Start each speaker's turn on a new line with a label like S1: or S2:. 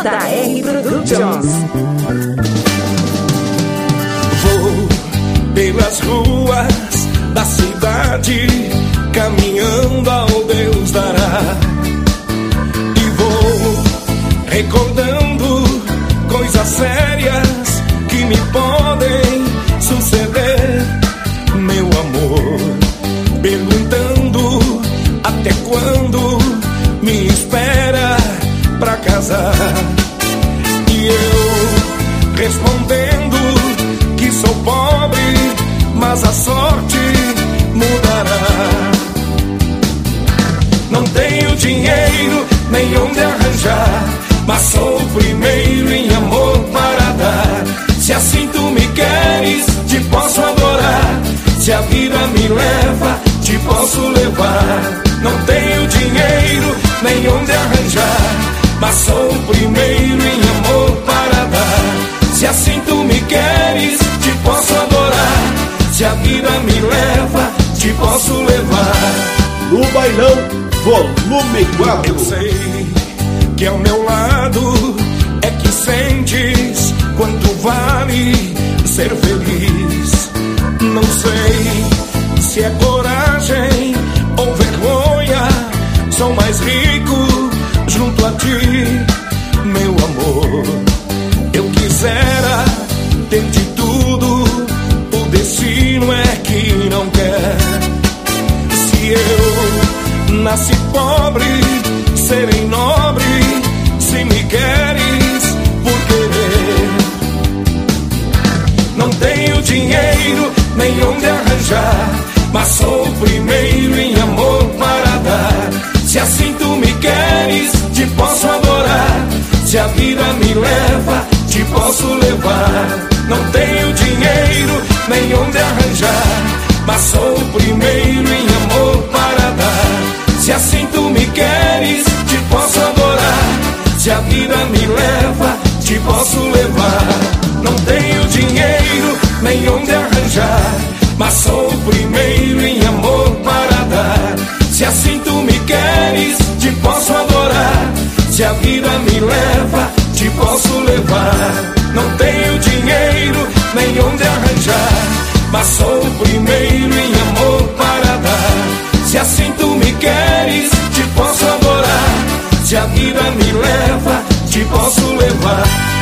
S1: JR Productions.
S2: Vou pelas ruas da cidade, caminhando ao Deus dará. E vou recordando coisas sérias que me podem suceder, meu amor, perguntando até quando me espera pra casar. E eu respondendo que sou pobre, mas a sorte mudará. Não tenho dinheiro nem onde arranjar, mas sou o primeiro em amor para dar. Se assim tu me queres, te posso adorar. Se a vida me leva, te posso levar. Não tenho dinheiro nem onde arranjar, mas sou o primeiro em amor para dar. Se assim tu me queres, te posso adorar. Se a vida me leva, te posso levar.
S3: No Bailão, volume 4.
S2: Eu sei que ao meu lado é que sentes quanto vale ser feliz. Não sei se é coragem ou vergonha, sou mais rico junto a ti, meu amor. Eu quisera ter de tudo, o destino é que não quer. Se eu nasci pobre, serei nobre, se me queres por querer. Não tenho dinheiro nem onde arranjar, mas sou o primeiro em amor para dar. Se assim tu me queres, te posso adorar. Se a vida me leva, te posso levar. Não tenho dinheiro nem onde arranjar, mas sou o primeiro em amor para dar. Se assim tu me queres, te posso adorar. Se a vida me leva, te posso levar. Não tenho dinheiro nem onde arranjar, mas sou o primeiro em amor para dar. Se assim tu me queres, te posso adorar. Se a vida me leva, te posso levar. Não tenho dinheiro nem onde arranjar, mas sou o primeiro em amor para dar. Se assim tu me queres, te posso adorar. Se a vida me leva, te posso levar.